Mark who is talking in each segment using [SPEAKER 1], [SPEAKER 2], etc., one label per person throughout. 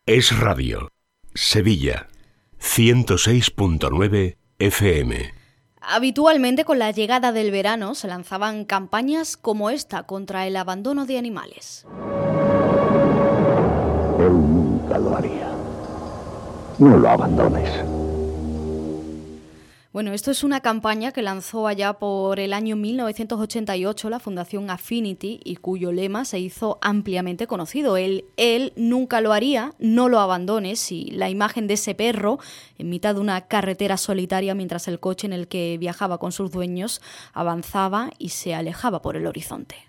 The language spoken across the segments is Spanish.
[SPEAKER 1] Es Radio, Sevilla, 106.9 FM.
[SPEAKER 2] Habitualmente, con la llegada del verano, se lanzaban campañas como esta contra el abandono de animales.
[SPEAKER 3] Él nunca lo haría. No lo abandones.
[SPEAKER 2] Bueno, esto es una campaña que lanzó allá por el año 1988 la Fundación Affinity y cuyo lema se hizo ampliamente conocido. Él nunca lo haría, no lo abandones, y la imagen de ese perro en mitad de una carretera solitaria mientras el coche en el que viajaba con sus dueños avanzaba y se alejaba por el horizonte.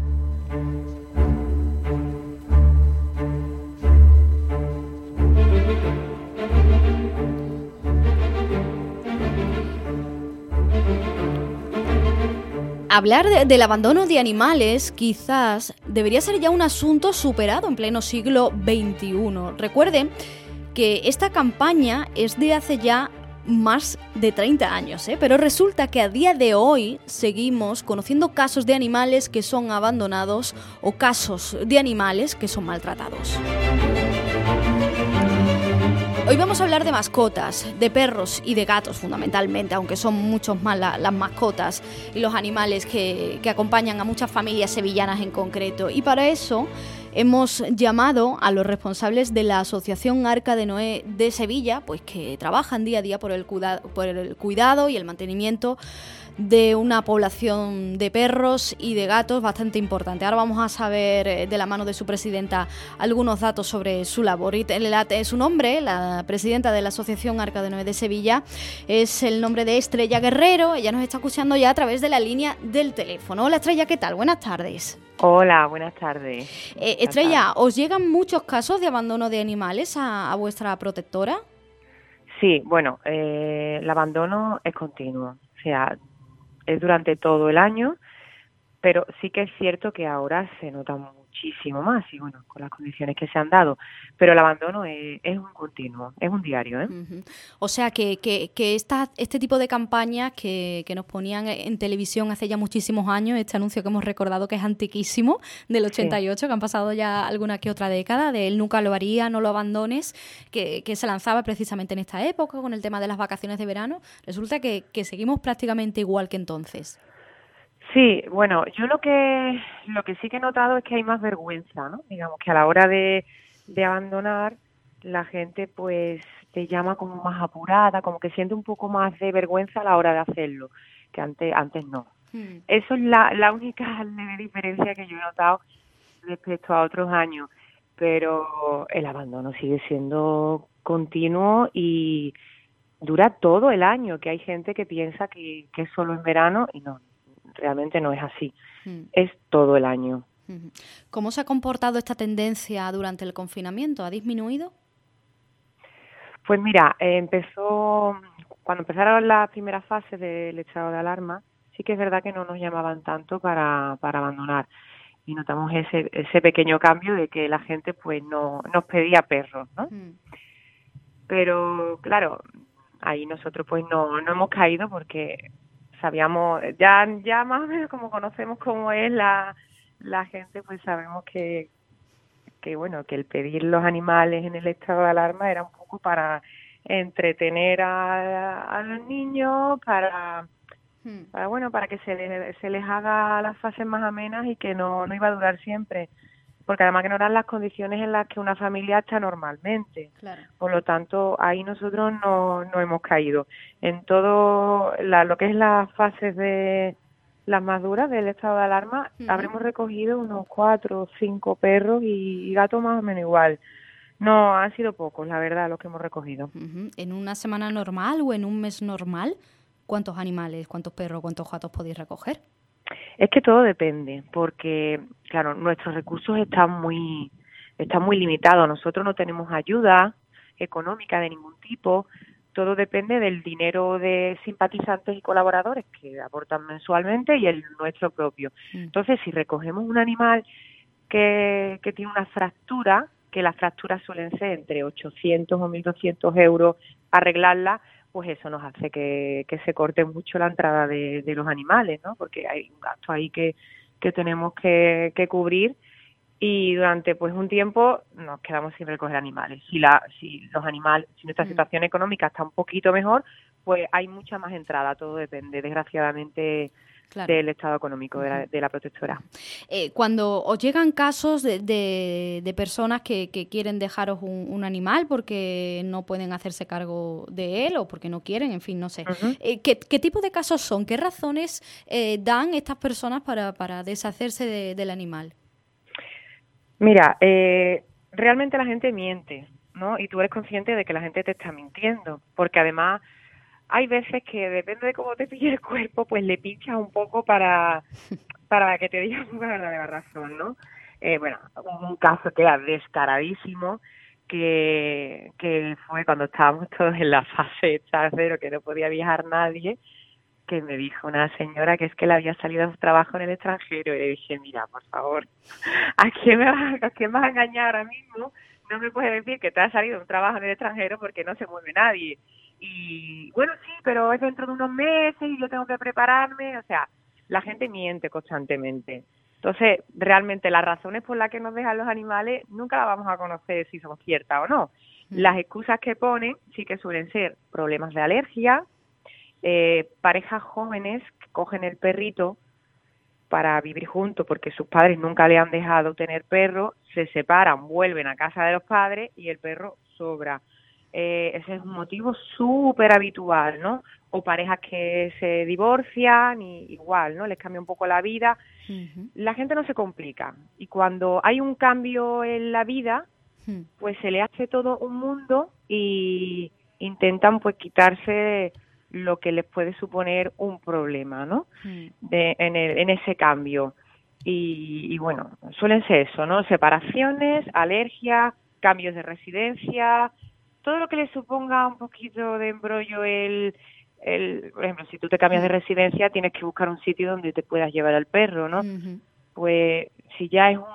[SPEAKER 2] Hablar del abandono de animales quizás debería ser ya un asunto superado en pleno siglo XXI. Recuerden que esta campaña es de hace ya más de 30 años, pero resulta que a día de hoy seguimos conociendo casos de animales que son abandonados o casos de animales que son maltratados. Hoy vamos a hablar de mascotas, de perros y de gatos fundamentalmente, aunque son muchos más las mascotas y los animales que acompañan a muchas familias sevillanas en concreto. Y para eso hemos llamado a los responsables de la Asociación Arca de Noé de Sevilla, pues que trabajan día a día por el cuidado y el mantenimiento de una población de perros y de gatos bastante importante. Ahora vamos a saber de la mano de su presidenta algunos datos sobre su labor. Y su nombre, la presidenta de la Asociación Arca de Noé de Sevilla, es el nombre de Estrella Guerrero. Ella nos está escuchando ya a través de la línea del teléfono. Hola Estrella, ¿qué tal? Buenas tardes.
[SPEAKER 4] Hola, buenas tardes.
[SPEAKER 2] Estrella, ¿os llegan muchos casos de abandono de animales a vuestra protectora?
[SPEAKER 4] Sí, bueno, el abandono es continuo, o sea, es durante todo el año, pero sí que es cierto que ahora se nota muchísimo más, y bueno, con las condiciones que se han dado, pero el abandono es un continuo, es un diario, ¿eh?
[SPEAKER 2] Uh-huh. O sea que este tipo de campañas que nos ponían en televisión hace ya muchísimos años, este anuncio que hemos recordado que es antiquísimo, del 88, sí, que han pasado ya alguna que otra década, de él nunca lo haría, no lo abandones, que se lanzaba precisamente en esta época con el tema de las vacaciones de verano, resulta que seguimos prácticamente igual que entonces.
[SPEAKER 4] Sí, bueno, yo lo que sí que he notado es que hay más vergüenza, ¿no? Digamos que a la hora de abandonar, la gente pues te llama como más apurada, como que siente un poco más de vergüenza a la hora de hacerlo, que antes no. Eso es la única leve diferencia que yo he notado respecto a otros años, pero el abandono sigue siendo continuo y dura todo el año, que hay gente que piensa que es solo en verano y no. Realmente no es así, es todo el año.
[SPEAKER 2] ¿Cómo se ha comportado esta tendencia durante el confinamiento? ¿Ha disminuido?
[SPEAKER 4] Pues mira, cuando empezaron las primeras fases del estado de alarma, sí que es verdad que no nos llamaban tanto para abandonar y notamos ese pequeño cambio de que la gente pues no nos pedía perros, ¿no? Pero claro, ahí nosotros pues no hemos caído porque sabíamos, ya más o menos como conocemos cómo es la gente, pues sabemos que bueno, que el pedir los animales en el estado de alarma era un poco para entretener a los niños, para que se les haga las fases más amenas y que no iba a durar siempre, porque además que no eran las condiciones en las que una familia está normalmente.
[SPEAKER 2] Claro.
[SPEAKER 4] Por lo tanto, ahí nosotros no hemos caído. En todo lo que es las fases de las más duras del estado de alarma, habremos recogido unos 4 o 5 perros y gatos más o menos igual. No, han sido pocos, la verdad, los que hemos recogido.
[SPEAKER 2] ¿En una semana normal o en un mes normal? ¿Cuántos animales, cuántos perros, cuántos gatos podéis recoger?
[SPEAKER 4] Es que todo depende, porque, claro, nuestros recursos están muy limitados. Nosotros no tenemos ayuda económica de ningún tipo. Todo depende del dinero de simpatizantes y colaboradores que aportan mensualmente y el nuestro propio. Entonces, si recogemos un animal que tiene una fractura, que las fracturas suelen ser entre 800 o 1.200 euros arreglarla, pues eso nos hace que se corte mucho la entrada de los animales, ¿no? Porque hay un gasto ahí que tenemos que cubrir y durante pues un tiempo nos quedamos sin recoger animales. Si nuestra situación económica está un poquito mejor, pues hay mucha más entrada. Todo depende, desgraciadamente,
[SPEAKER 2] Claro.
[SPEAKER 4] del estado económico de la protectora.
[SPEAKER 2] Cuando os llegan casos de personas que quieren dejaros un animal porque no pueden hacerse cargo de él o porque no quieren, en fin, no sé. ¿Qué tipo de casos son? ¿Qué razones dan estas personas para deshacerse del animal?
[SPEAKER 4] Mira, realmente la gente miente, ¿no? Y tú eres consciente de que la gente te está mintiendo, porque además hay veces que depende de cómo te pille el cuerpo, pues le pinchas un poco para que te diga una verdadera razón, ¿no? Bueno, hubo un caso que era descaradísimo, que fue cuando estábamos todos en la fase esta cero, que no podía viajar nadie, que me dijo una señora que es que le había salido un trabajo en el extranjero, y le dije, mira, por favor, ¿a quién vas a engañar ahora mismo? No me puedes decir que te ha salido un trabajo en el extranjero porque no se mueve nadie. Y bueno, sí, pero es dentro de unos meses y yo tengo que prepararme. O sea, la gente miente constantemente. Entonces, realmente las razones por las que nos dejan los animales nunca las vamos a conocer si son ciertas o no. Las excusas que ponen sí que suelen ser problemas de alergia, parejas jóvenes que cogen el perrito para vivir juntos porque sus padres nunca le han dejado tener perro, se separan, vuelven a casa de los padres y el perro sobra. Ese es un motivo súper habitual, ¿no? O parejas que se divorcian y igual, ¿no? Les cambia un poco la vida. La gente no se complica y cuando hay un cambio en la vida, pues se le hace todo un mundo y intentan pues quitarse lo que les puede suponer un problema, ¿no? En ese cambio. Y bueno, suelen ser eso, ¿no? Separaciones, alergias, cambios de residencia, todo lo que le suponga un poquito de embrollo por ejemplo, si tú te cambias de residencia, tienes que buscar un sitio donde te puedas llevar al perro, ¿no? Pues si ya es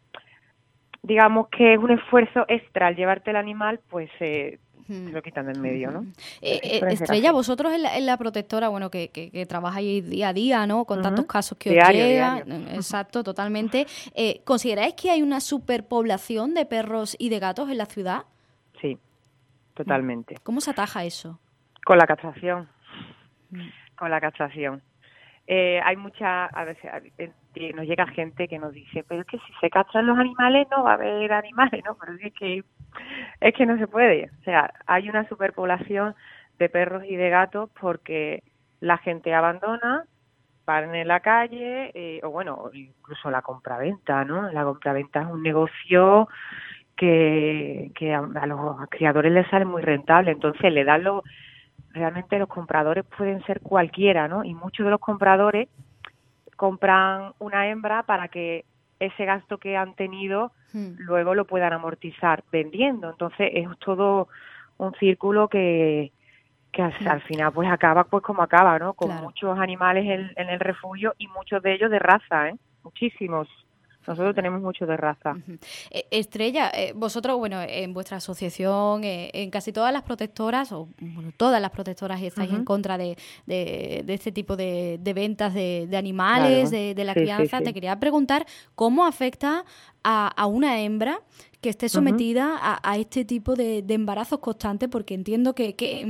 [SPEAKER 4] digamos que es un esfuerzo extra al llevarte el animal, pues lo quitan del medio, ¿no?
[SPEAKER 2] Estrella, vosotros en la protectora, bueno, que trabajáis día a día, ¿no? Con tantos casos que
[SPEAKER 4] diario,
[SPEAKER 2] os llegan.
[SPEAKER 4] Diario.
[SPEAKER 2] Exacto, totalmente. ¿Consideráis que hay una superpoblación de perros y de gatos en la ciudad?
[SPEAKER 4] Sí, totalmente.
[SPEAKER 2] ¿Cómo se ataja eso?
[SPEAKER 4] Con la castración. Con la castración. Hay a veces nos llega gente que nos dice, pero es que si se castran los animales no va a haber animales, ¿no? Pero es que no se puede. O sea, hay una superpoblación de perros y de gatos porque la gente abandona, paran en la calle, o bueno, incluso la compraventa, ¿no? La compraventa es un negocio que a los criadores les sale muy rentable, entonces le dan realmente los compradores pueden ser cualquiera, ¿no? Y muchos de los compradores compran una hembra para que ese gasto que han tenido luego lo puedan amortizar vendiendo. Entonces es todo un círculo que al final pues acaba pues como acaba, ¿no? Con muchos animales en el refugio y muchos de ellos de raza, muchísimos. Nosotros tenemos mucho de raza.
[SPEAKER 2] Estrella, vosotros, bueno, en vuestra asociación, en casi todas las protectoras, o bueno, todas las protectoras estáis en contra de este tipo de ventas de animales,
[SPEAKER 4] claro.
[SPEAKER 2] de la crianza. Sí. Te quería preguntar cómo afecta a una hembra que esté sometida a este tipo de embarazos constantes, porque entiendo que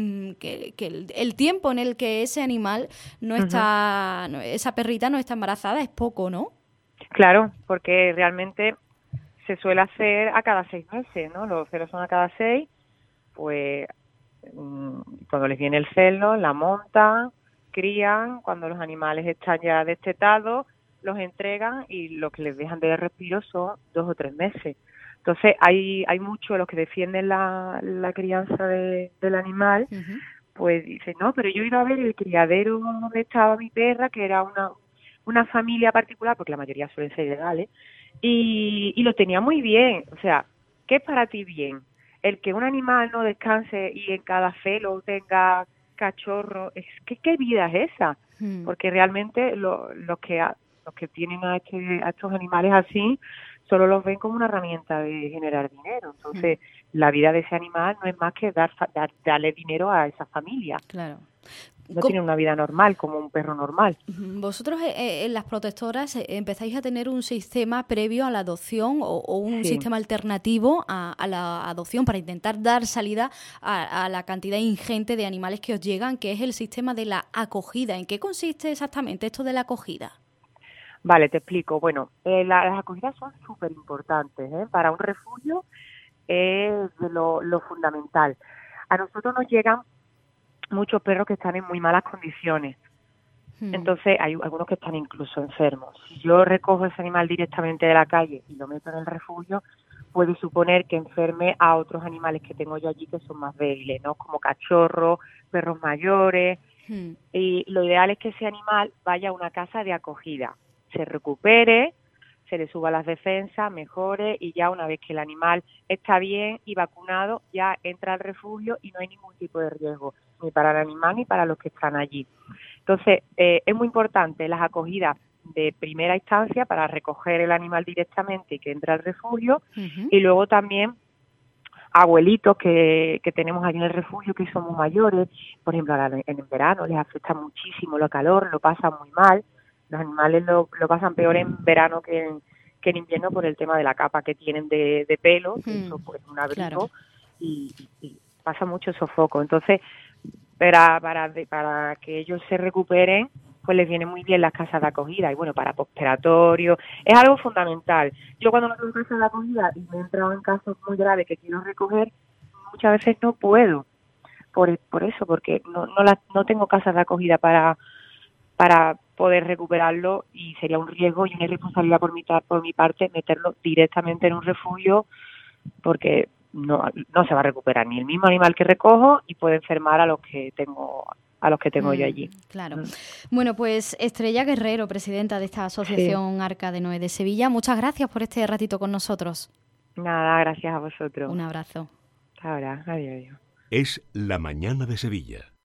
[SPEAKER 2] el tiempo en el que ese animal no está, esa perrita no está embarazada es poco, ¿no?
[SPEAKER 4] Claro, porque realmente se suele hacer a cada 6 meses, ¿no? Los celos son a cada 6, pues cuando les viene el celo, la montan, crían, cuando los animales están ya destetados, los entregan y lo que les dejan de respiro son 2 o 3 meses. Entonces hay muchos de los que defienden la crianza del animal, pues dicen, no, pero yo he ido a ver el criadero donde estaba mi perra, que era una familia particular, porque la mayoría suelen ser ilegales, y lo tenía muy bien. O sea, ¿qué es para ti bien? El que un animal no descanse y en cada celo tenga cachorro, ¿qué vida es esa? Porque realmente los que tienen a estos animales así, solo los ven como una herramienta de generar dinero. Entonces, la vida de ese animal no es más que darle dinero a esa familia.
[SPEAKER 2] Claro.
[SPEAKER 4] no tienen una vida normal como un perro normal.
[SPEAKER 2] Vosotros en las protectoras empezáis a tener un sistema previo a la adopción o un sistema alternativo a la adopción para intentar dar salida a la cantidad ingente de animales que os llegan, que es el sistema de la acogida. ¿En qué consiste exactamente esto de la acogida?
[SPEAKER 4] Vale, te explico. Bueno, las acogidas son súper importantes, ¿eh? Para un refugio es lo fundamental. A nosotros nos llegan muchos perros que están en muy malas condiciones. Entonces hay algunos que están incluso enfermos. Si yo recojo ese animal directamente de la calle y lo meto en el refugio, puede suponer que enferme a otros animales que tengo yo allí que son más débiles, ¿no? Como cachorros, perros mayores. Y lo ideal es que ese animal vaya a una casa de acogida, se recupere, se le suba las defensas, mejore, y ya una vez que el animal está bien y vacunado, ya entra al refugio y no hay ningún tipo de riesgo, ni para el animal ni para los que están allí. Entonces, es muy importante las acogidas de primera instancia para recoger el animal directamente y que entre al refugio, y luego también abuelitos que tenemos allí en el refugio que son muy mayores, por ejemplo, ahora en el verano les afecta muchísimo la calor, lo pasan muy mal. Los animales lo pasan peor en verano que en invierno por el tema de la capa que tienen de pelo, eso pues un abrigo, claro. y pasa mucho sofoco. Entonces, para que ellos se recuperen, pues les viene muy bien las casas de acogida. Y bueno, para postoperatorio, es algo fundamental. Yo cuando no tengo casa de acogida y me he entrado en casos muy graves que quiero recoger, muchas veces no puedo. Por eso, porque no tengo casas de acogida para poder recuperarlo, y sería un riesgo y una irresponsabilidad por mi parte meterlo directamente en un refugio, porque no se va a recuperar ni el mismo animal que recojo y puede enfermar a los que tengo yo allí.
[SPEAKER 2] Claro. Bueno, pues Estrella Guerrero, presidenta de esta asociación Arca de Noé de Sevilla, muchas gracias por este ratito con nosotros.
[SPEAKER 4] Nada, gracias a vosotros.
[SPEAKER 2] Un abrazo.
[SPEAKER 4] Hasta ahora, adiós.
[SPEAKER 1] Es La Mañana de Sevilla.